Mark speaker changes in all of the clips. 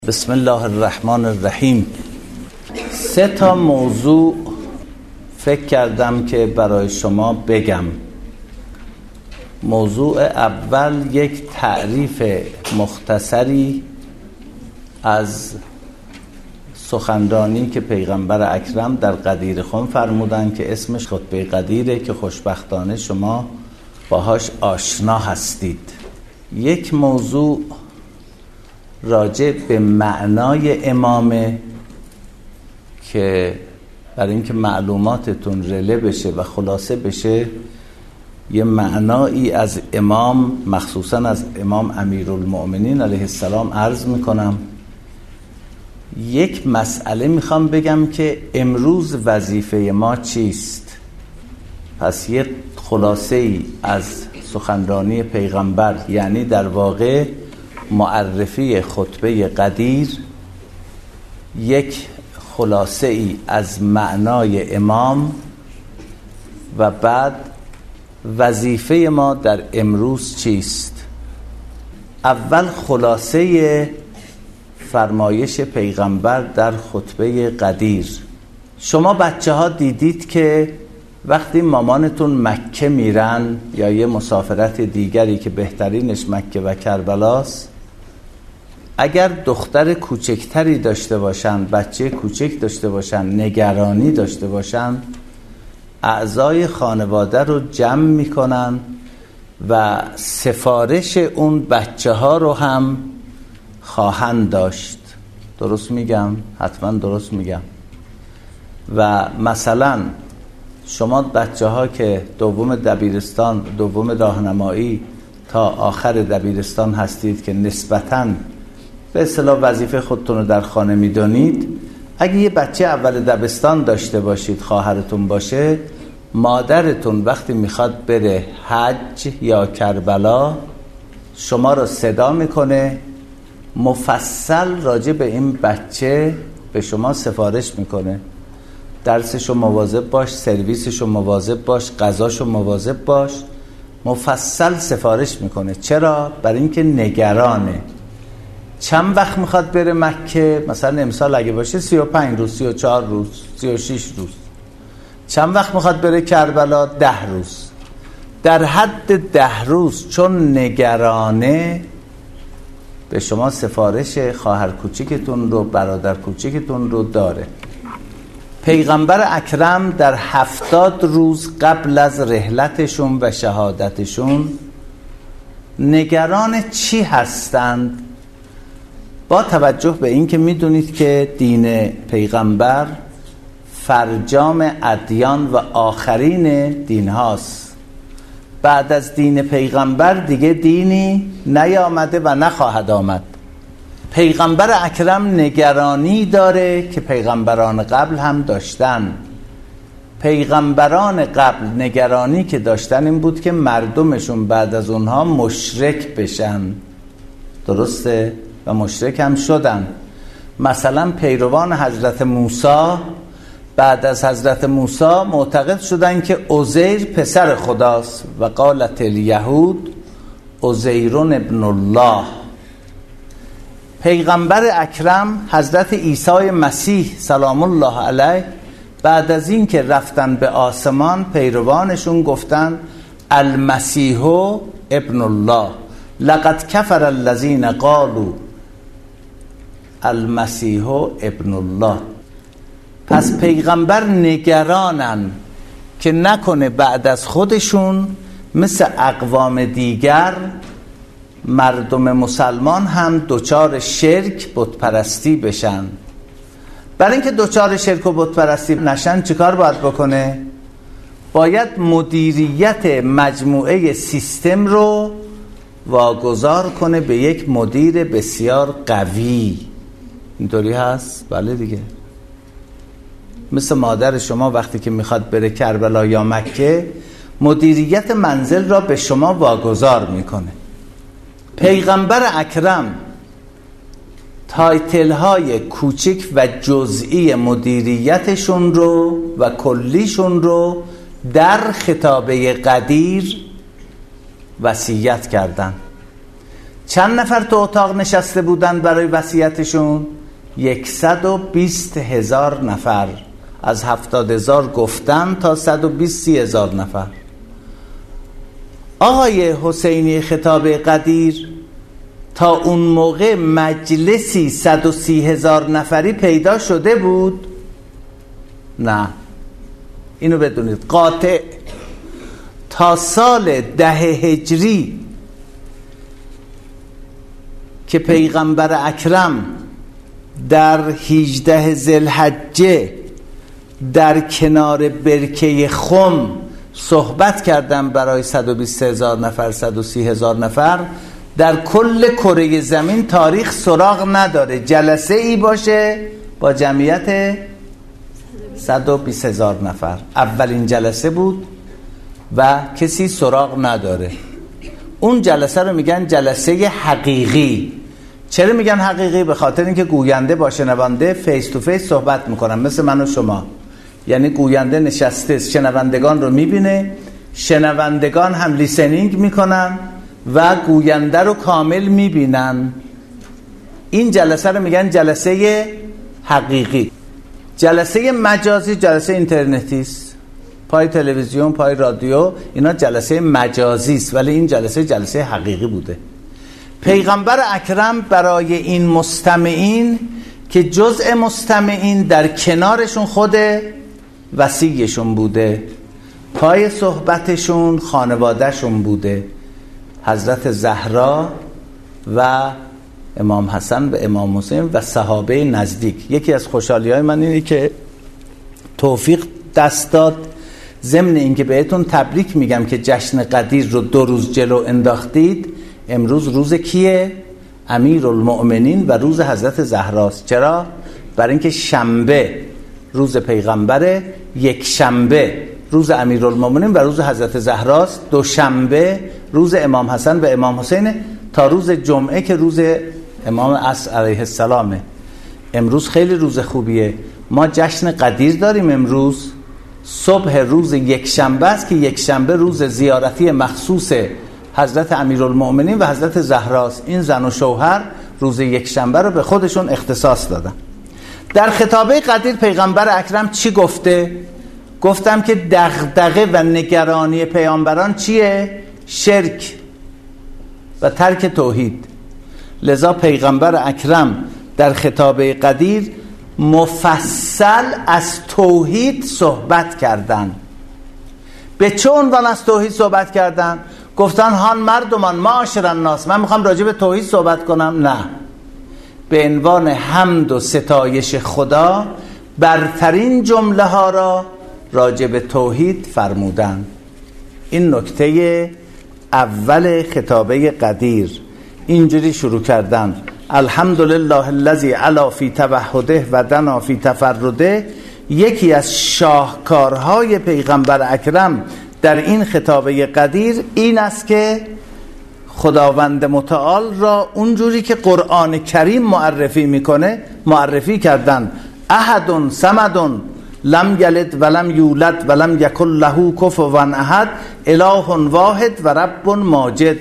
Speaker 1: بسم الله الرحمن الرحیم. 3 موضوع فکر کردم که برای شما بگم. موضوع اول یک تعریف مختصری از سخنرانی که پیغمبر اکرم در قدیر خم فرمودن که اسمش خطبه قدیره که خوشبختانه شما باهاش آشنا هستید. یک موضوع راجع به معنای امامه که برای اینکه معلوماتتون رله بشه و خلاصه بشه یه معنایی از امام، مخصوصا از امام امیرالمؤمنین علیه السلام عرض میکنم. یک مسئله میخوام بگم که امروز وظیفه ما چیست. پس یه خلاصه ای از سخنرانی پیغمبر، یعنی در واقع معرفی خطبه قدیر، یک خلاصه ای از معنای امام و بعد وظیفه ما در امروز چیست. اول خلاصه فرمایش پیغمبر در خطبه قدیر. شما بچه ها دیدید که وقتی مامانتون مکه میرن یا یه مسافرت دیگری که بهترینش مکه و کربلاست، اگر دختر کوچکتری داشته باشن، بچه کوچک داشته باشن، نگرانی داشته باشن، اعضای خانواده رو جمع میکنن و سفارش اون بچه ها رو هم خواهند داشت. درست میگم؟ حتما درست میگم. و مثلا شما بچه ها که دوم دبیرستان، دوم راهنمایی تا آخر دبیرستان هستید که نسبتاً به اصطلاح وظیفه خودتون رو در خانه میدونید، اگه یه بچه اول دبستان داشته باشید، خواهرتون باشه، مادرتون وقتی میخواد بره حج یا کربلا شما رو صدا میکنه، مفصل راجع به این بچه به شما سفارش میکنه. درسشو مواظب باش، سرویسشو مواظب باش، غذاشو مواظب باش، مفصل سفارش میکنه. چرا؟ برای اینکه نگرانه. چند وقت میخواد بره مکه؟ مثلا امسال اگه باشه 35 روز، 34 روز، 36 روز. چند وقت میخواد بره کربلا؟ 10 روز. در حد 10 روز چون نگرانه به شما سفارش خواهر کوچیکتون رو، برادر کوچیکتون رو داره. پیغمبر اکرم در 70 روز قبل از رحلتشون و شهادتشون نگران چی هستند؟ با توجه به این که میدونید که دین پیغمبر فرجام ادیان و آخرین دین هاست. بعد از دین پیغمبر دیگه دینی نیامده و نخواهد آمد. پیغمبر اکرم نگرانی داره که پیغمبران قبل هم داشتن. پیغمبران قبل نگرانی که داشتن این بود که مردمشون بعد از اونها مشرک بشن. درسته؟ و مشرک هم شدن. مثلا پیروان حضرت موسی بعد از حضرت موسی معتقد شدن که عزیر پسر خداست و قالت الیهود عزیر ابن الله. پیغمبر اکرم حضرت عیسی مسیح سلام الله علیه بعد از این که رفتن به آسمان، پیروانشون گفتن المسیح ابن الله، لقد کفر الذین قالوا المسیح ابن الله. پس پیغمبر نگرانن که نکنه بعد از خودشون مثل اقوام دیگر مردم مسلمان هم دوچار شرک بتپرستی بشن. برای اینکه دوچار شرک و بتپرستی نشن چیکار باید بکنه؟ باید مدیریت مجموعه سیستم رو واگذار کنه به یک مدیر بسیار قوی. اینطوری هست؟ بله دیگه. مثل مادر شما وقتی که میخواد بره کربلا یا مکه، مدیریت منزل را به شما واگذار میکنه. پیغمبر اکرم تایتل های کوچک و جزئی مدیریتشون رو و کلیشون رو در خطابه قدیر وصیت کردن. چند نفر تو اتاق نشسته بودن برای وصیتشون؟ 120,000 نفر. از 70,000 گفتن تا 120,000 نفر. آقای حسینی خطاب قدیر تا اون موقع مجلسی 130,000 نفری پیدا شده بود؟ نه. اینو بدونید قاطع تا سال 10 هجری که پیغمبر اکرم در 18 ذوالحجه در کنار برکه خم صحبت کردن برای 120,000 نفر 130,000 نفر، در کل کره زمین تاریخ سراغ نداره جلسه ای باشه با جمعیت 120,000 نفر. اولین جلسه بود و کسی سراغ نداره. اون جلسه رو میگن جلسه حقیقی. چرا میگن حقیقی؟ به خاطر اینکه گوینده با شنونده فیس تو فیس صحبت میکنن، مثل من و شما. یعنی گوینده نشسته شنوندگان رو میبینه، شنوندگان هم لیسنینگ میکنن و گوینده رو کامل میبینن. این جلسه رو میگن جلسه حقیقی. جلسه مجازی جلسه اینترنتی است، پای تلویزیون، پای رادیو، اینا جلسه مجازی است، ولی این جلسه حقیقی بوده. پیغمبر اکرم برای این مستمعین که جزء مستمعین در کنارشون خود وصیشون بوده، پای صحبتشون خانوادهشون بوده، حضرت زهرا و امام حسن و امام حسین و صحابه نزدیک. یکی از خوشحالی‌های من اینه که توفیق دست داد، ضمن اینکه بهتون تبریک میگم که جشن قدیر رو 2 روز جلو انداختید. امروز روز کیه؟ امیرالمؤمنین و روز حضرت زهراست. چرا؟ برای اینکه شنبه روز پیغمبره، یک شنبه روز امیرالمؤمنین و روز حضرت زهراست، دوشنبه روز امام حسن و امام حسین، تا روز جمعه که روز امام عصر علیه السلامه. امروز خیلی روز خوبیه. ما جشن قدیر داریم امروز، صبح روز یک شنبه است که یک شنبه روز زیارتی مخصوص حضرت امیرالمؤمنین و حضرت زهراست. این زن و شوهر روز یک شنبه رو به خودشون اختصاص دادن. در خطابه قدیر پیغمبر اکرم چی گفته؟ گفتم که دغدغه و نگرانی پیامبران چیه؟ شرک و ترک توحید. لذا پیغمبر اکرم در خطابه قدیر مفصل از توحید صحبت کردن. به چه عنوان از توحید صحبت کردن؟ گفتن هان مردمان معاشر الناس، من میخوام راجع به توحید صحبت کنم؟ نه، به عنوان حمد و ستایش خدا برترین جمله ها را راجع به توحید فرمودن. این نکته اول خطابه قدیر. اینجوری شروع کردن: الحمدلله الذی علا فی توحده و دنا فی تفرده. یکی از شاهکارهای پیغمبر اکرم در این خطابه قدیر این است که خداوند متعال را اونجوری که قرآن کریم معرفی میکنه معرفی کردن: احد صمد لم یلد ولم یولد ولم یکن له کفوا احد اله واحد و رب ماجد.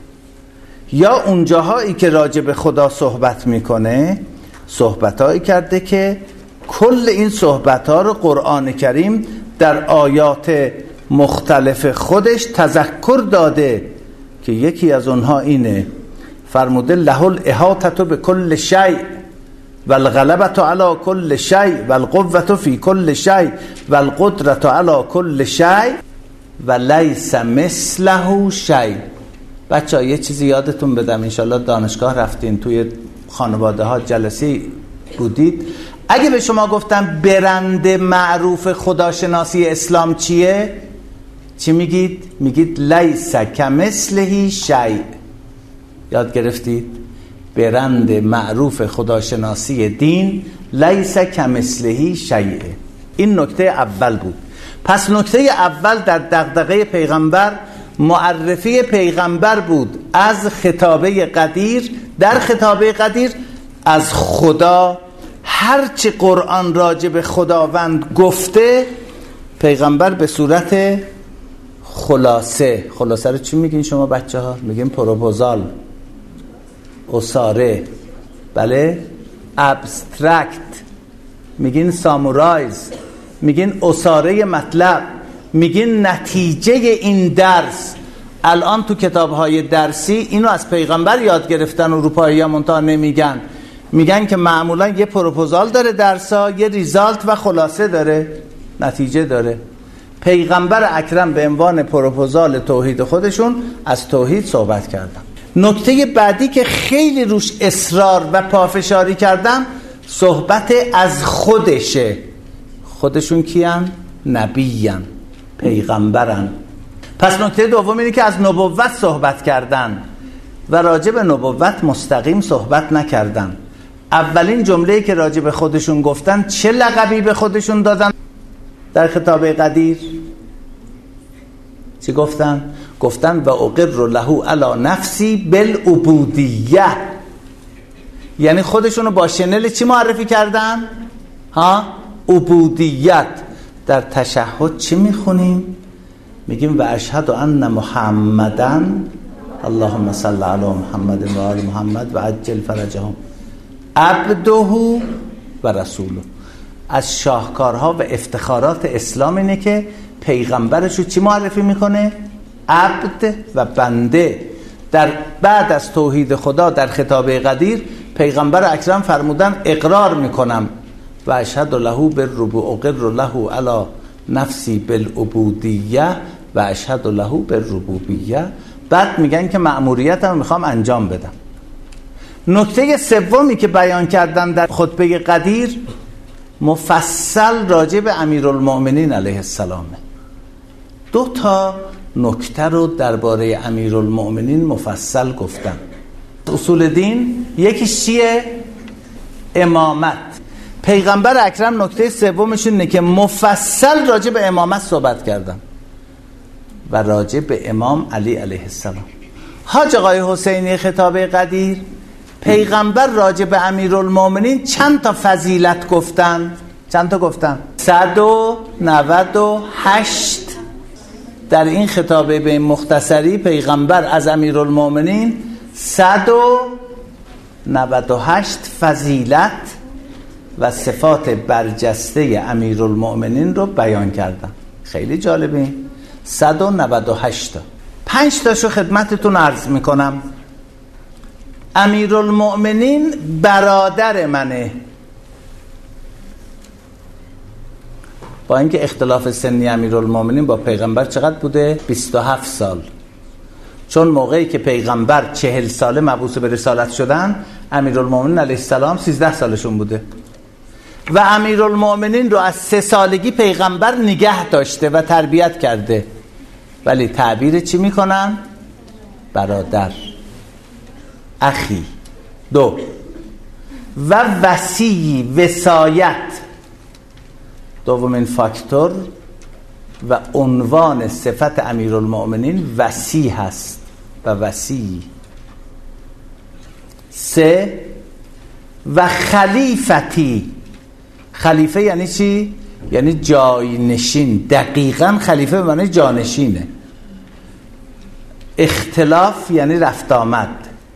Speaker 1: یا اونجاهایی که راجع به خدا صحبت میکنه صحبتهایی کرده که کل این صحبتها رو قرآن کریم در آیات مختلف خودش تذکر داده که یکی از اونها اینه، فرموده: له الاحاطه بكل شیء والغلبه علی كل شیء والقوه فی كل شیء والقدره علی كل شیء ولیس مثله شیء. بچه‌ها یه چیزی یادتون بدم، انشالله دانشگاه رفتین، توی خانواده ها جلسی بودید. اگه به شما گفتم برند معروف خداشناسی اسلام چیه؟ چی میگید؟ میگید لیس کمثله شیء. یاد گرفتید؟ برند معروف خداشناسی دین لیس کمثله شیء. این نکته اول بود. پس نکته اول در دغدغه پیغمبر معرفی پیغمبر بود از خطابه قدیر. در خطابه قدیر از خدا هرچی قرآن راجع به خداوند گفته پیغمبر به صورت خلاصه رو چی میگین شما بچه ها؟ میگین پروپوزال. اساره، بله، ابسترکت، میگین سامورایز، میگین اساره مطلب، میگین نتیجه این درس. الان تو کتاب‌های درسی اینو از پیغمبر یاد گرفتن، اروپایی‌ها منتها نمیگن. میگن که معمولا یه پروپوزال داره درسا، یه ریزالت و خلاصه داره، نتیجه داره. پیغمبر اکرم به عنوان پروپوزال توحید خودشون از توحید صحبت کردن. نکته بعدی که خیلی روش اصرار و پافشاری کردن صحبت از خودشه. خودشون کیان؟ نبیان، پیغمبرن. پس نکته دوم اینه که از نبوت صحبت کردن و راجع به نبوت مستقیم صحبت نکردن. اولین جمله‌ای که راجع به خودشون گفتن چه لقبی به خودشون دادن در خطاب قدیر؟ چی گفتن؟ گفتن و اقر له علی نفسی بالعبودیه. یعنی خودشونو با شنل چی معرفی کردن؟ عبودیت. در تشهد چی میخونیم؟ میگیم و اشهد ان محمدن اللهم صل علی محمد و آل محمد و عجل فرجهم عبده و رسوله. از شاهکارها و افتخارات اسلام اینه که پیغمبرشو چی معرفی میکنه؟ عبد و بنده. در بعد از توحید خدا در خطاب قدیر پیغمبر اکرم فرمودن اقرار میکنم و اشهد له بالربوبیه، اقر له علی نفسی بالعبودیه و اشهد له بالربوبیه. بعد میگن که مأموریتم میخوام انجام بدم. نکته سومی که بیان کردن در خطبه قدیر مفصل راجع به امیرالمؤمنین علیه السلامه. 2 نکته رو درباره امیرالمؤمنین مفصل گفتن. اصول دین یکیش چیه؟ امامت. پیغمبر اکرم نکته سومش اینه که مفصل راجع به امامت صحبت کردن و راجع به امام علی علیه السلام. حاج آقای حسینی خطاب قدیر پیغمبر راجع به امیرالمؤمنین چند تا فضیلت گفتن؟ چند تا گفتن؟ 198. در این خطابه به مختصری پیغمبر از امیرالمؤمنین 198 فضیلت و صفات برجسته امیرالمؤمنین رو بیان کردن. خیلی جالبه. 198 تا. 5 تاشو خدمتتون عرض میکنم. امیرالمؤمنین برادر منه. با اینکه اختلاف سنی امیرالمؤمنین با پیغمبر چقدر بوده؟ 27 سال. چون موقعی که پیغمبر 40 ساله مبعوث به رسالت شدن، امیرالمؤمنین علیه السلام 13 سالشون بوده و امیرالمؤمنین رو از 3 سالگی پیغمبر نگه داشته و تربیت کرده. ولی تعبیر چی میکنن؟ برادر، اخی. 2 و وصی، وصایت. دومین فاکتور و عنوان صفت امیرالمؤمنین وصی هست و وصی. 3 و خلیفتی. خلیفه یعنی چی؟ یعنی جای نشین. دقیقاً خلیفه به معنی جانشینه. اختلاف یعنی رفت آمد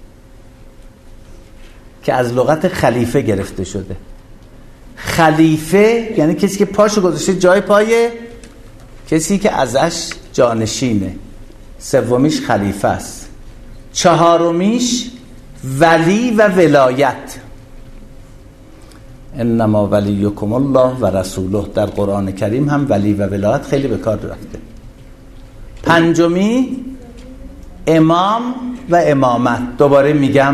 Speaker 1: که از لغت خلیفه گرفته شده. خلیفه یعنی کسی که پاشو گذاشته جای پای کسی که ازش جانشینه. 3 خلیفه است. 4 ولی و ولایت. انما ولیکم الله و رسوله. در قرآن کریم هم ولی و ولایت خیلی به کار رفته. 5 امام و امامت. دوباره میگم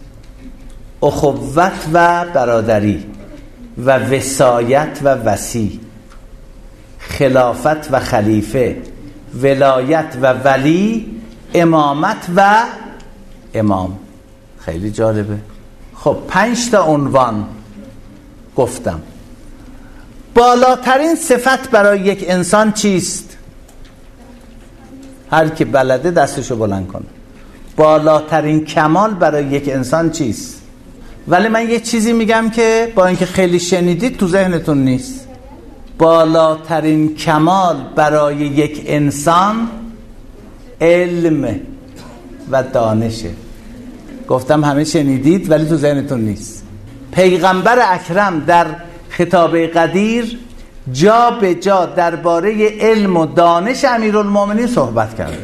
Speaker 1: اخوت و برادری و وصایت و وصی، خلافت و خلیفه، ولایت و ولی، امامت و امام. خیلی جالبه. خب 5 تا عنوان گفتم. بالاترین صفت برای یک انسان چیست؟ هر کی بلده دستشو بلند کنه. بالاترین کمال برای یک انسان چیست؟ ولی من یه چیزی میگم که با اینکه خیلی شنیدید تو ذهنتون نیست. بالاترین کمال برای یک انسان علم و دانشه. گفتم همه شنیدید ولی تو ذهنتون نیست. پیغمبر اکرم در خطاب قدیر جا به جا درباره علم و دانش امیرالمومنین صحبت کرده.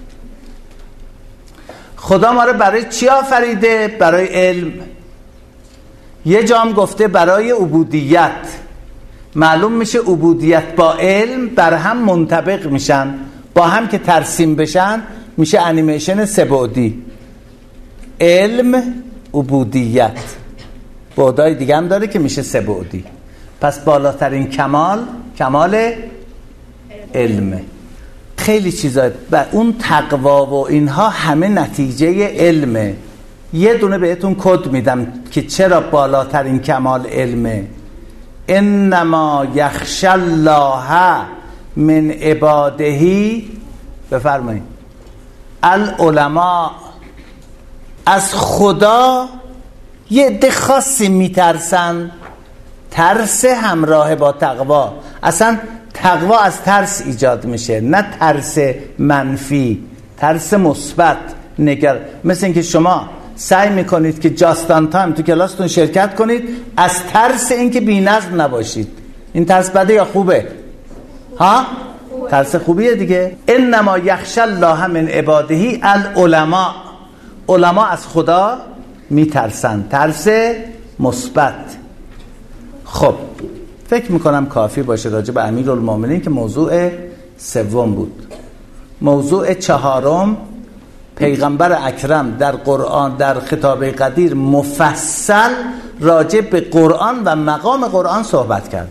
Speaker 1: خدا ما رو برای چی آفریده؟ برای علم. یه جام گفته برای عبودیت. معلوم میشه عبودیت با علم بر هم منطبق میشن، با هم که ترسیم بشن میشه انیمیشن سه‌بعدی. علم، عبودیت، بعدای دیگه هم داره که میشه سه‌بعدی. پس بالاترین کمال علمه. خیلی چیزا و اون تقوا و اینها همه نتیجه علمه. یه دونه بهتون کد میدم که چرا بالاترین کمال علمه. انما یخشی الله من عباده، بفرمایید، العلماء. از خدا یه عده خاصی میترسن، ترس همراه با تقوا. اصلا تقوا از ترس ایجاد میشه، نه ترس منفی، ترس مثبت. مثل اینکه شما سعی میکنید که جاست آن تایم تو کلاستون شرکت کنید از ترس اینکه بی‌نظم نباشید. این ترس بده یا خوبه؟ ها؟ ترس خوبیه دیگه. انما یخشی الله من عباده العلماء. علما از خدا میترسن، ترس مثبت. خب فکر میکنم کافی باشه راجع به امیرالمومنین که موضوع سوم بود. موضوع چهارم، پیغمبر اکرم در قرآن، در خطاب قدیر مفصل راجع به قرآن و مقام قرآن صحبت کرد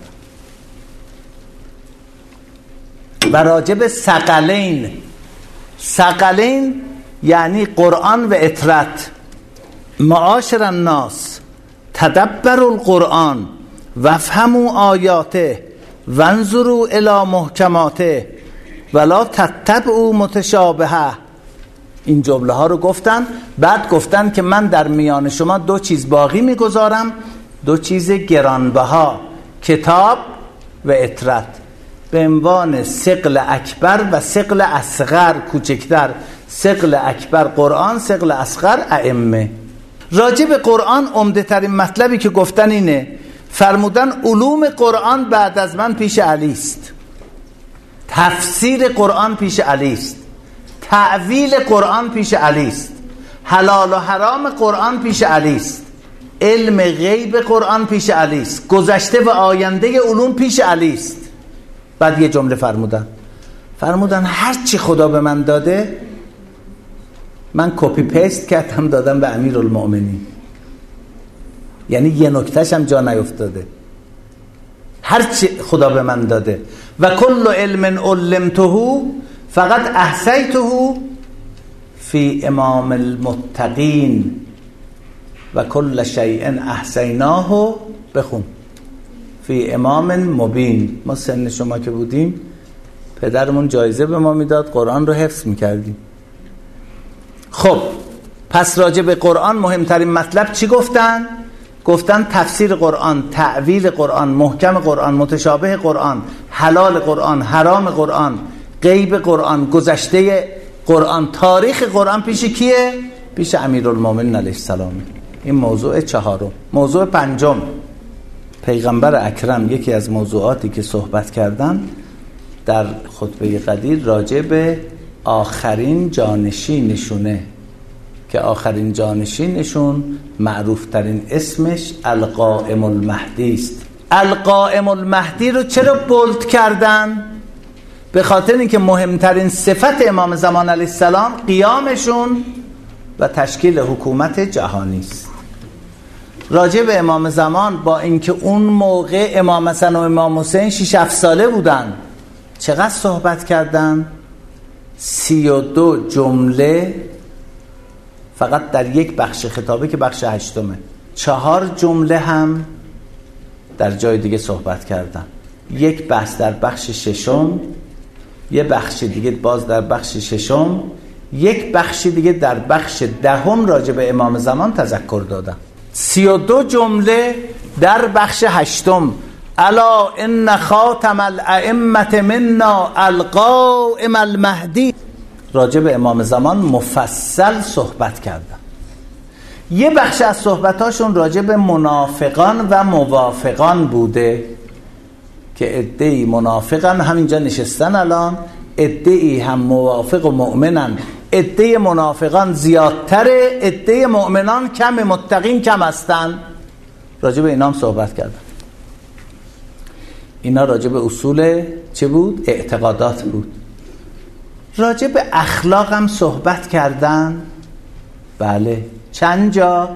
Speaker 1: و راجع به ثقلین یعنی قرآن و اطرت. معاشر الناس تدبروا القرآن وافهموا آیاته وانظروا الی محکماته ولا تتبعوا متشابهه. این جمله ها رو گفتن. بعد گفتن که من در میان شما دو چیز باقی میگذارم، دو چیز گرانبها، کتاب و اطرت، به عنوان ثقل اکبر و ثقل اصغر کوچکتر. ثقل اکبر قرآن، ثقل اصغر ائمه. راجع به قرآن عمده ترین مطلبی که گفتن اینه، فرمودن علوم قرآن بعد از من پیش علی است، تفسیر قرآن پیش علی است، تعویل قرآن پیش علی است، حلال و حرام قرآن پیش علی است، علم غیب قرآن پیش علی است، گذشته و آینده علوم پیش علی است. بعد یه جمله فرمودن هر چی خدا به من داده من کپی پیست کردم دادم به امیرالمومنین. یعنی یه نکتهش هم جا نیفتاده. هر چی خدا به من داده و کل علم علمته فقط احصیته فی امام المتقین و کل شیء احصیناه بخون فی امام مبین. ما سن شما که بودیم پدرمون جایزه به ما میداد قرآن رو حفظ میکردیم. خب پس راجع به قرآن مهمترین مطلب چی گفتن؟ گفتن تفسیر قرآن، تعویل قرآن، محکم قرآن، متشابه قرآن، حلال قرآن، حرام قرآن، غیب قرآن، گذشته قرآن، تاریخ قرآن پیش کیه؟ پیش امیرالمومنین علیه السلام. این موضوع چهارم. موضوع پنجم، پیغمبر اکرم یکی از موضوعاتی که صحبت کردن در خطبه قدیر راجع به آخرین جانشینشونه که آخرین جانشینشون معروف ترین اسمش القائم المهدی است. القائم المهدی رو چرا بولد کردن؟ به خاطر اینکه مهمترین صفت امام زمان علیه السلام قیامشون و تشکیل حکومت جهانی است. راجع به امام زمان با اینکه اون موقع امام حسن و امام حسین 6-7 ساله بودن چقدر صحبت کردن؟ 32 جمله فقط در یک بخش خطابه که بخش 8، 4 جمله هم در جای دیگه صحبت کردن. یک بحث در بخش 6، یه بخش دیگه باز در بخش 6، یک بخش دیگه در بخش 10 راجع به امام زمان تذکر دادن. 32 جمله در بخش 8. الا ان خاتم الائمه منا القائم المهدی. راجع به امام زمان مفصل صحبت کردن. یه بخش از صحبتاشون راجع به منافقان و موافقان بوده که عده‌ای منافقن همینجا نشستن الان، عده‌ای هم موافق و مؤمنن. عده منافقان زیادتره، عده مؤمنان کم، متقین کم هستن. راجع به اینا هم صحبت کردن. اینا راجع به اصول چه بود؟ اعتقادات بود. راجع به اخلاق هم صحبت کردن. بله، چند جا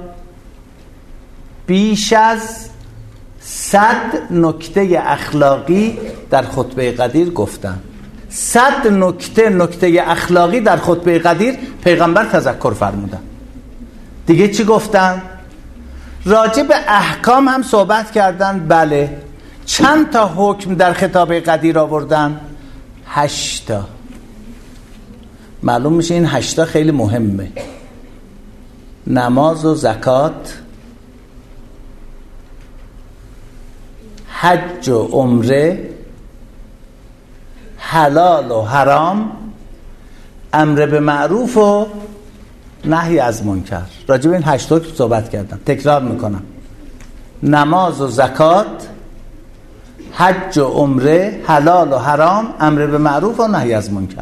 Speaker 1: بیش از 100 نکته اخلاقی در خطبه قدیر گفتن. 100 نکته اخلاقی در خطبه قدیر پیغمبر تذکر فرمودن. دیگه چی گفتن؟ راجع به احکام هم صحبت کردن. بله، چند تا حکم در خطاب قدیر آوردن؟ 8 تا. معلوم میشه این 8 تا خیلی مهمه. نماز و زکات، حج و عمره، حلال و حرام، امر به معروف و نهی از منکر. راجع به این 8 تا صحبت کردم. تکرار میکنم: نماز و زکات، حج و عمره، حلال و حرام، امر به معروف و نهی از منکر.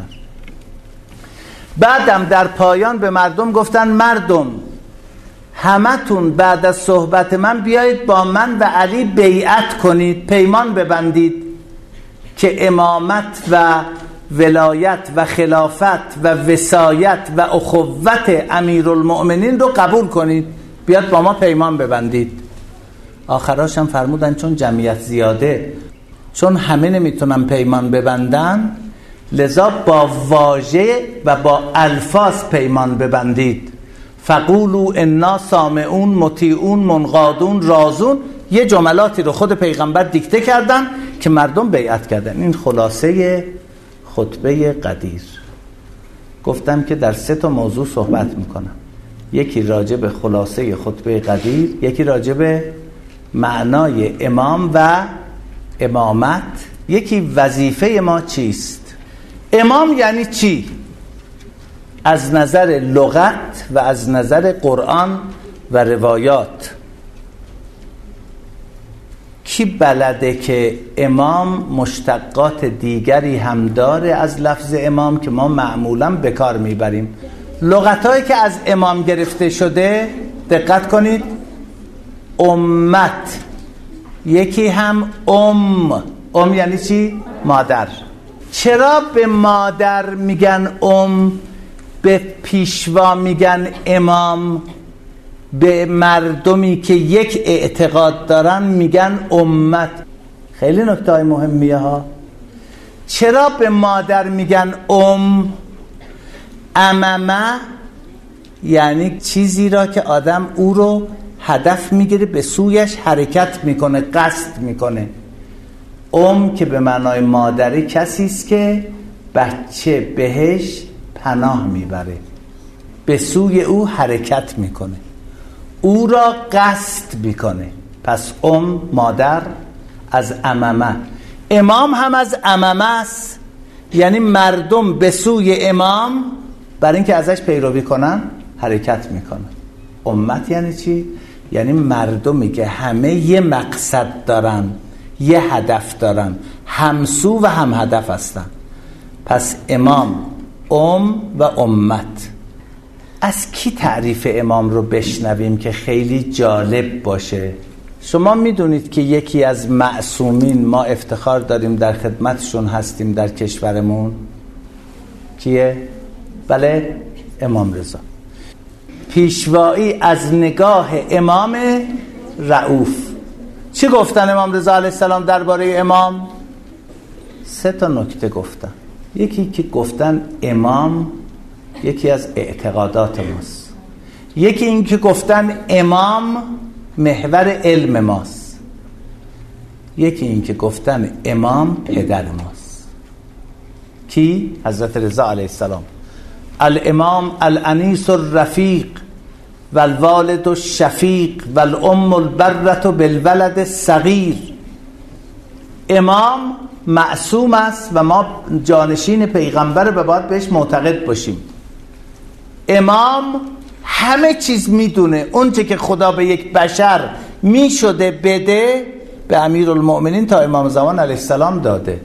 Speaker 1: بعدم در پایان به مردم گفتن: مردم همتون بعد از صحبت من بیایید با من و علی بیعت کنید، پیمان ببندید که امامت و ولایت و خلافت و وصایت و اخوت امیرالمؤمنین رو قبول کنید، بیاد با ما پیمان ببندید. آخراش هم فرمودن چون جمعیت زیاده، چون همه نمیتونن پیمان ببندن، لذا با واژه و با الفاظ پیمان ببندید. فقولوا انا سامعون مطیعون منقادون رازون. یه جملاتی رو خود پیغمبر دیکته کردن که مردم بیعت کردن. این خلاصه خطبه قدیر. گفتم که در 3 تا موضوع صحبت میکنم. یکی راجع به خلاصه خطبه قدیر، یکی راجع به معنای امام و امامت، یکی وظیفه ما چیست. امام یعنی چی؟ از نظر لغت و از نظر قرآن و روایات. کی بلده که امام مشتقات دیگری هم داره از لفظ امام که ما معمولا به کار میبریم؟ لغتایی که از امام گرفته شده، دقت کنید: امت، یکی هم ام یعنی چی؟ مادر. چرا به مادر میگن به پیشوا میگن امام، به مردمی که یک اعتقاد دارن میگن امت؟ خیلی نکته های مهمیه ها. چرا به مادر میگن امامه یعنی چیزی را که آدم او رو هدف میگیره، به سویش حرکت میکنه، قصد میکنه. که به معنای مادری کسی است که بچه بهش پناه میبره، به سوی او حرکت میکنه، او را قصد میکنه. پس مادر از امامه. امام هم از امامه است، یعنی مردم به سوی امام برای اینکه ازش پیروی کنن حرکت میکنن. امت یعنی چی؟ یعنی مردمی که همه یه مقصد دارن، یه هدف دارن، همسو و هم هدف هستن. پس امام، و امت. از کی تعریف امام رو بشنویم که خیلی جالب باشه؟ شما میدونید که یکی از معصومین ما افتخار داریم در خدمتشون هستیم در کشورمون. کیه؟ بله، امام رضا. پیشوایی از نگاه امام رؤوف. چی گفتن امام رضا علیه السلام درباره امام؟ 3 تا نکته گفتن. یکی که گفتن امام یکی از اعتقادات ماست، یکی این که گفتن امام محور علم ماست، یکی این که گفتن امام پدر ماست. کی؟ حضرت رضا علیه السلام. الامام الانیس الرفیق والوالد الشفیق والام البرة بالولد الصغیر. امام معصوم است و ما جانشین پیغمبر و باید بهش معتقد باشیم. امام همه چیز میدونه. اون چه که خدا به یک بشر میشده بده به امیرالمؤمنین تا امام زمان علیه السلام داده.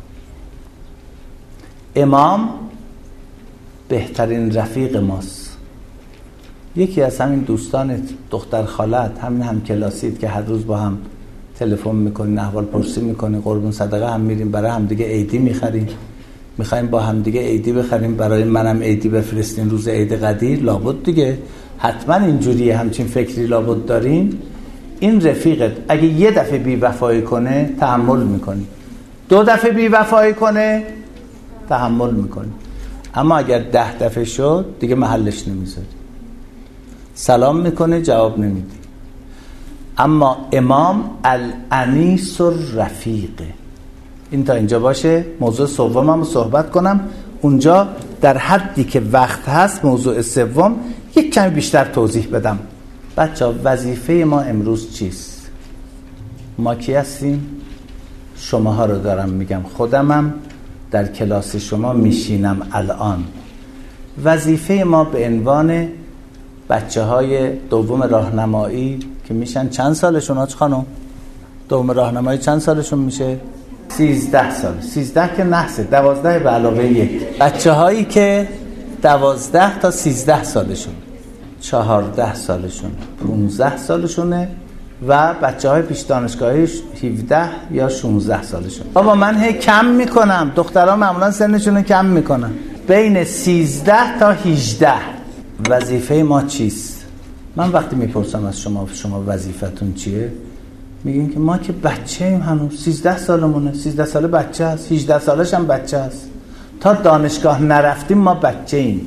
Speaker 1: امام بهترین رفیق ماست. یکی از همین دوستانت، دختر خالت، همین همکلاسیت که هر روز با هم تلفن میکنین، احوال پرسی میکنین، قربون صدقه هم میریم، برای هم دیگه عیدی میخریم، میخوایم با هم دیگه عیدی بخریم، برای منم عیدی بفرستین روز عید قدیر. لابد دیگه حتما اینجوریه، همچین فکری لابد دارین. این رفیقت اگه یه دفعه بی وفایی کنه تحمل میکنی، 2 دفعه بی وفایی کنه تحمل میکنی، اما اگر 10 دفعه شد دیگه محلش نمیذاری، سلام میکنه جواب نمیدی. اما امام الانیس الرفیقه. این تا اینجا باشه. موضوع سومم رو صحبت کنم اونجا، در حدی که وقت هست موضوع سوم یک کمی بیشتر توضیح بدم. بچه‌ها وظیفه ما امروز چیست؟ ما کی هستیم؟ شماها رو دارم میگم، خودمم در کلاس شما میشینم الان. وظیفه ما به عنوان بچه‌های دوم راهنمایی که میشن چند سالشون آج خانم؟ دوم راهنمایی چند سالشون میشه؟ 13 سال. 13 که نحسه، 12 به علاوه 1. بچه‌هایی که 12 تا 13 سالشون، 14 سالشون، 15 سالشونه و بچه‌های پیش دانشگاهی 17 یا 16 سالشون. بابا من هی کم میکنم، دخترها معمولا سنشون رو کم میکنن. بین 13 تا 18 وظیفه ما چیست؟ من وقتی میپرسم از شما وظیفتون چیه؟ میگین که ما که بچه ایم، هنوز 13 سالمونه. 13 ساله بچه هست، 18 سالش هم بچه هست. تا دانشگاه نرفتیم ما بچه ایم.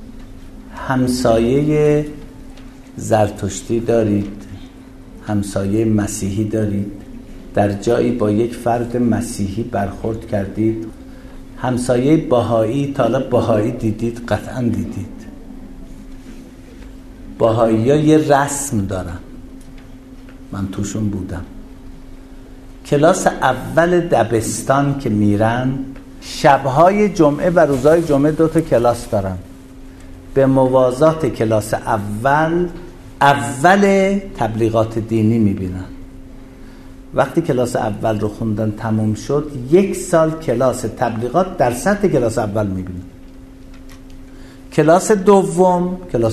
Speaker 1: همسایه زرتشتی دارید، همسایه مسیحی دارید، در جایی با یک فرد مسیحی برخورد کردید، همسایه بهایی، طالب بهایی دیدید؟ قطعا دیدید. بهایی ها یه رسم دارن، من توشون بودم. کلاس اول دبستان که میرن، شبهای جمعه و روزهای جمعه 2 تا کلاس دارن. به موازات کلاس اول تبلیغات دینی میبینن. وقتی کلاس اول رو خوندن تموم شد، 1 سال کلاس تبلیغات در سطح کلاس اول میبینن. کلاس دوم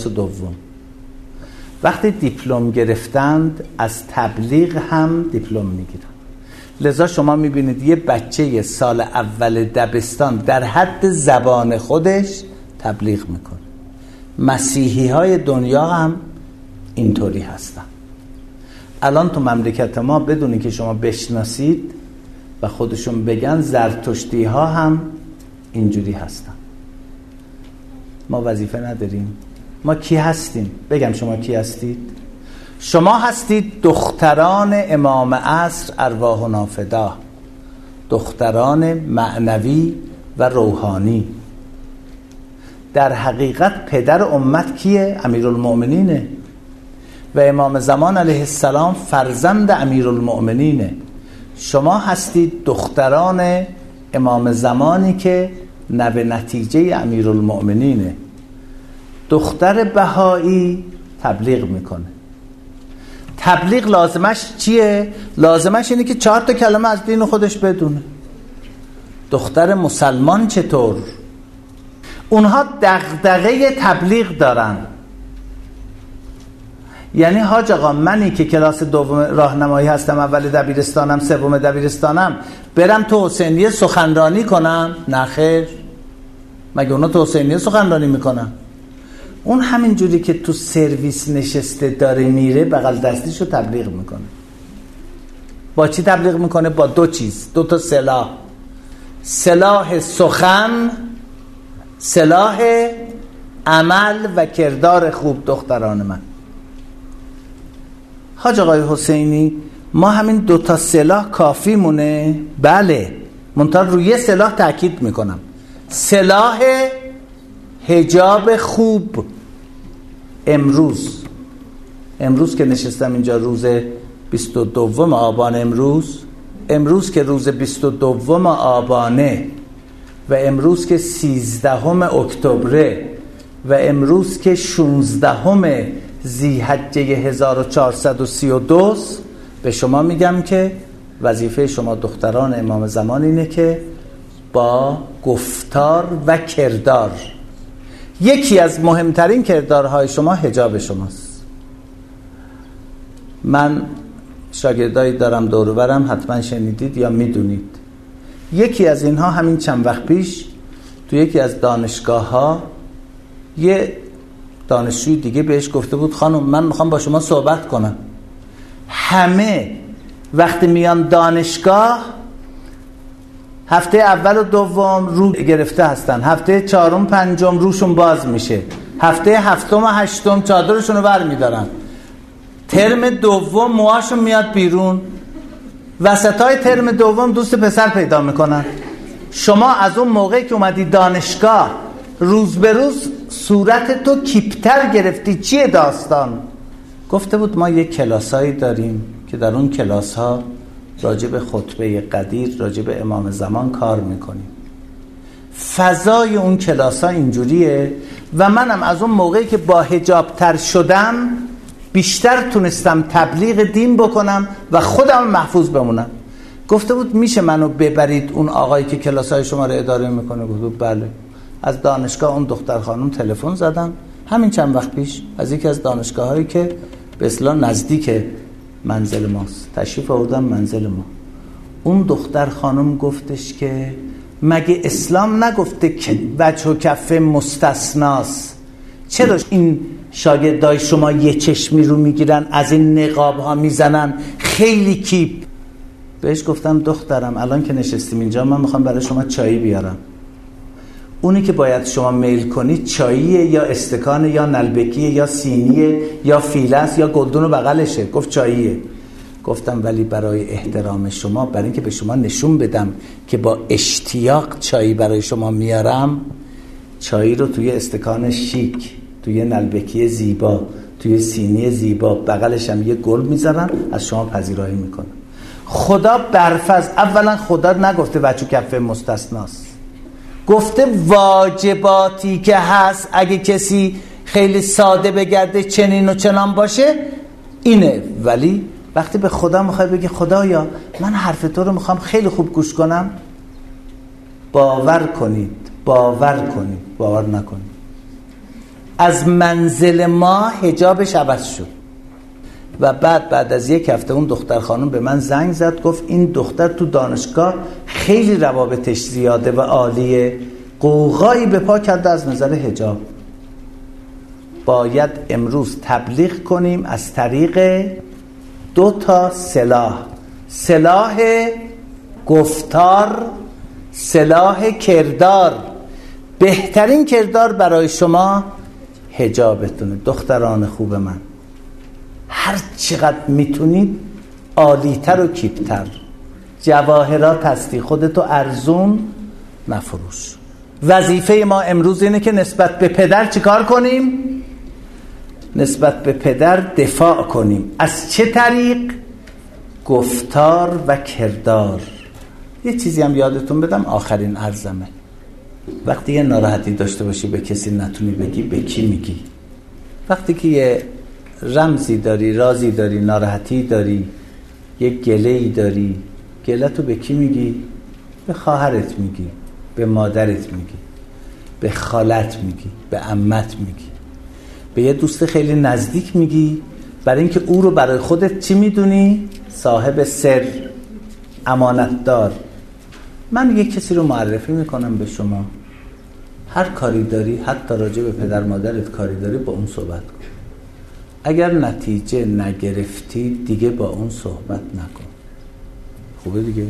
Speaker 1: وقتی دیپلم گرفتند از تبلیغ هم دیپلم میگیرن. لذا شما میبینید یه بچه سال اول دبستان در حد زبان خودش تبلیغ میکنه. مسیحی های دنیا هم اینطوری هستن. الان تو مملکت ما بدونی که شما بشناسید و خودشون بگن، زرتشتی ها هم اینجوری هستن. ما وظیفه نداریم؟ ما کی هستیم؟ بگم شما کی هستید؟ شما هستید دختران امام عصر ارواحنا فدا، دختران معنوی و روحانی. در حقیقت پدر امت کیه؟ امیرالمؤمنینه و امام زمان علیه السلام فرزند امیرالمؤمنینه. شما هستید دختران امام زمانی که نوه نتیجه امیرالمؤمنینه. دختر بهایی تبلیغ میکنه. تبلیغ لازمش چیه؟ لازمش اینه که 4 تا کلمه از دین خودش بدونه. دختر مسلمان چطور؟ اونها دغدغه تبلیغ دارن. یعنی حاج آقا منی که کلاس دوم راهنمایی هستم، اول دبیرستانم، سوم دبیرستانم، برم تو حسینیه سخنرانی کنم؟ نه خیر. مگه اونا تو حسینیه سخنرانی میکنن؟ اون همین جوری که تو سرویس نشسته داره میره، بغل دستیشو تبلیغ میکنه. با چی تبلیغ میکنه؟ با 2 چیز، 2 تا سلاح. سلاح سخن، سلاح عمل و کردار خوب. دختران من، حاج آقای حسینی، ما همین 2 تا سلاح کافی مونه؟ بله، منتها روی سلاح تاکید میکنم، سلاح حجاب خوب. امروز که نشستم اینجا، روز 22 آبان، امروز که روز 22 آبانه و امروز که 13 اکتبر و امروز که 16 ذی‌حجه 1432 به شما میگم که وظیفه شما دختران امام زمان اینه که با گفتار و کردار، یکی از مهمترین کردارهای شما حجاب شماست. من شاگردایی دارم دور و برم، حتما شنیدید یا میدونید، یکی از اینها همین چند وقت پیش تو یکی از دانشگاه ها یه دانشجوی دیگه بهش گفته بود خانم من میخوام با شما صحبت کنم. همه وقتی میان دانشگاه هفته اول و دوم رو گرفته هستن، هفته چهارم پنجم روشون باز میشه، هفته هفتم و هشتم چادرشون رو بر میدارن، ترم دوم موهاشون میاد بیرون، وسطای ترم دوم دوست پسر پیدا میکنن. شما از اون موقعی که اومدی دانشگاه روز به روز صورت تو کیپتر گرفتی، چیه داستان؟ گفته بود ما یک کلاسایی داریم که در اون کلاس ها راجع به خطبه قدیر، راجع به امام زمان کار میکنیم. فضای اون کلاس ها اینجوریه و منم از اون موقعی که با حجاب تر شدم بیشتر تونستم تبلیغ دین بکنم و خودم محفوظ بمونم. گفته بود میشه منو ببرید اون آقایی که کلاسای شما رو اداره میکنه؟ گفت بود بله. از دانشگاه اون دختر خانم تلفن زدم همین چند وقت پیش از یکی از دانشگاهایی که به اصطلاح نزدیک منزل ماست، تشریف آوردم منزل ما. اون دختر خانم گفتش که مگه اسلام نگفته که وجه و کفه مستثناست؟ چرا این شاگردای شما یه چشمی رو میگیرن، از این نقاب ها میزنن، خیلی کیپ؟ بهش گفتم دخترم الان که نشستیم اینجا من میخوام برای شما چایی بیارم، اونی که باید شما میل کنید چاییه یا استکانه یا نلبکیه یا سینیه یا فیلس یا گلدون و بغلشه؟ گفت چاییه. گفتم ولی برای احترام شما، برای اینکه به شما نشون بدم که با اشتیاق چایی برای شما میارم، چایی رو توی استکان شیک، توی نلبکی زیبا، توی سینی زیبا، بغلش هم یه گل میذارم، از شما پذیرایی میکنم. خدا برفض، اولا خدا نگفته وجه کفه مستثناست، گفته واجباتی که هست اگه کسی خیلی ساده بگرده چنین و چنان باشه اینه. ولی وقتی به خدا میخوای بگی خدایا من حرف تو رو میخوام خیلی خوب گوش کنم، باور کنید، باور نکنید، از منزل ما حجابش عوض شد و بعد از یک هفته اون دختر خانم به من زنگ زد، گفت این دختر تو دانشگاه خیلی روابطش زیاده و عالیه، قوقایی به پا کرده از نظر حجاب. باید امروز تبلیغ کنیم از طریق 2 تا سلاح گفتار، سلاح کردار. بهترین کردار برای شما حجابتونه. دختران خوب من، هر چقدر میتونید عالیتر و کیپتر، جواهرات هستی، خودتو ارزون نفروش. وظیفه ما امروز اینه که نسبت به پدر چیکار کنیم؟ نسبت به پدر دفاع کنیم. از چه طریق؟ گفتار و کردار. یه چیزی هم یادتون بدم، آخرین عرضمه، وقتی یه ناراحتی داشته باشی به کسی نتونی بگی، به کی میگی؟ وقتی که یه رمزی داری، رازی داری، ناراحتی داری، یه گله‌ای داری، گله‌تو به کی میگی؟ به خواهرت میگی، به مادرت میگی، به خالت میگی، به عمت میگی، به یه دوست خیلی نزدیک میگی، برای اینکه او رو برای خودت چی میدونی؟ صاحب سر، امانتدار. من یک کسی رو معرفی میکنم به شما، هر کاری داری، حتی راجع به پدر مادرت کاری داری، با اون صحبت کن. اگر نتیجه نگرفتی دیگه با اون صحبت نکن. خوبه دیگه؟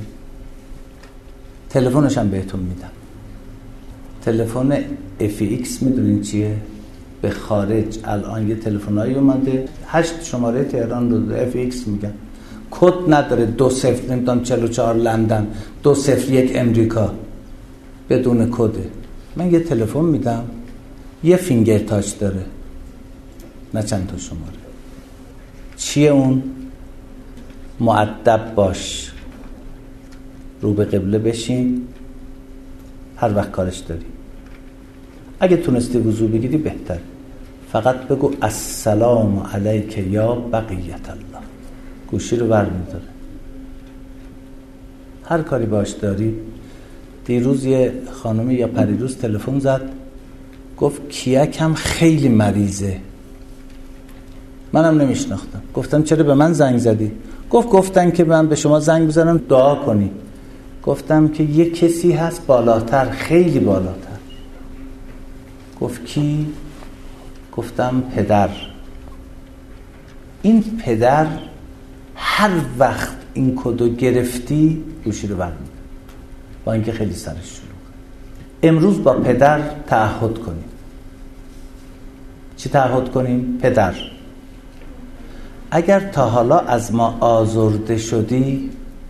Speaker 1: تلفنش هم بهتون میدم. تلفن FX میدونین چیه؟ به خارج الان یه تلفنایی اومده 8 شماره تهران رو FX میگن، کد نداره، 2044 لندن، 201 امریکا، بدون کده. من یه تلفن میدم، یه فینگر تاچ داره، نه چند تا شماره. چیه اون؟ مؤدب باش، رو به قبله بشین، هر وقت کارش داری. اگه تونستی وضو بگیری بهتر، فقط بگو السلام علیک یا بقیت الله. گوشی رو برمی‌داره. هر کاری باش داری. دیروز یه خانمی یا پریروز تلفن زد گفت کیکم خیلی مریضه. منم نمیشناختم. گفتم چرا به من زنگ زدی؟ گفتن که من به شما زنگ بزنم دعا کنی. گفتم که یه کسی هست بالاتر، خیلی بالاتر. گفت کی؟ گفتم پدر. این پدر هر وقت این کدو گرفتی گوشی رو برمی‌داره، با اینکه خیلی سرش شلوغه. امروز با پدر تعهد کنیم. چی تعهد کنیم؟ پدر، اگر تا حالا از ما آزرده شدی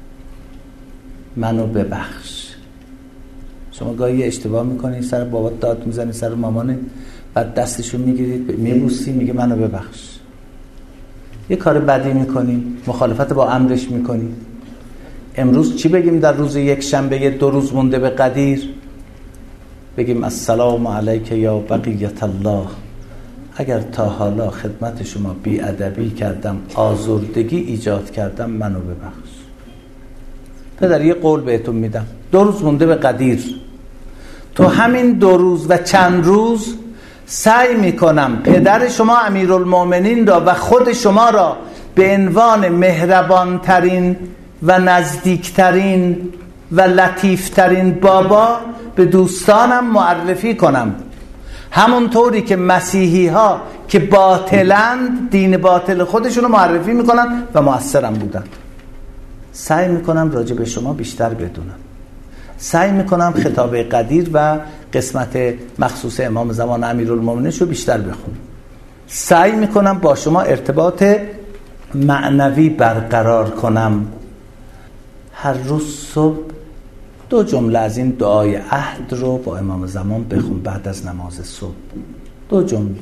Speaker 1: منو ببخش. شما گاهی اشتباه میکنی، سر بابات داد میزنی، سر مامانه، بعد دستشو میگیری میبوسی، میگه منو ببخش. یه کار بدی میکنی، مخالفت با امرش میکنی. امروز چی بگیم در روز یک شنبه 2 روز مونده به قدیر؟ بگیم السلام علیک یا بقیت الله. اگر تا حالا خدمت شما بی‌ادبی کردم، آزردگی ایجاد کردم، منو ببخش. پدر یه قول بهتون میدم، 2 روز مونده به قدیر. تو همین 2 روز و چند روز سعی میکنم پدر شما امیرالمومنین را و خود شما را به عنوان مهربانترین و نزدیکترین و لطیفترین بابا به دوستانم معرفی کنم. همونطوری که مسیحی ها که باطلند دین باطل خودشونو معرفی میکنن و مؤثرم بودن. سعی میکنم راجع به شما بیشتر بدونم. سعی میکنم خطاب قدیر و قسمت مخصوص امام زمان امیرالمومنین رو بیشتر بخونم. سعی میکنم با شما ارتباط معنوی برقرار کنم. هر روز صبح 2 جمله از این دعای عهد رو با امام زمان بخون بعد از نماز صبح. 2 جمله.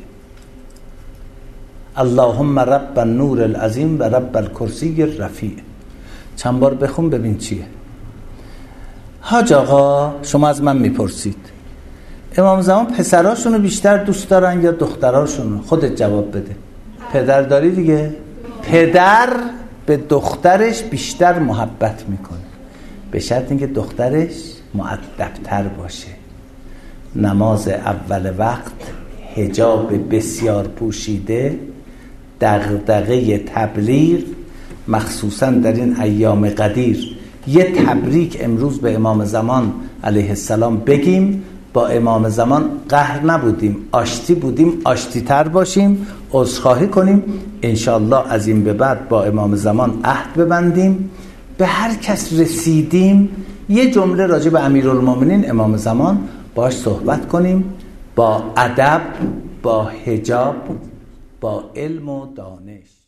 Speaker 1: اللهم رب النور العظیم و رب الکرسی الرفیع. چند بار بخون ببین چیه. حاج آقا شما از من میپرسید امام زمان پسراشونو بیشتر دوست دارن یا دختراشونو؟ خودت جواب بده. پدر داری دیگه. پدر به دخترش بیشتر محبت میکنه، به شرط اینکه دخترش مؤدب‌تر باشه. نماز اول وقت، حجاب بسیار پوشیده، دغدغه تبلیغ، مخصوصا در این ایام قدیر. یه تبریک امروز به امام زمان علیه السلام بگیم. با امام زمان قهر نبودیم، آشتی بودیم، آشتی تر باشیم، عذرخواهی کنیم. انشالله از این به بعد با امام زمان عهد ببندیم. به هر کس رسیدیم یه جمله راجع به امیرالمومنین امام زمان باش صحبت کنیم، با ادب، با حجاب، با علم و دانش.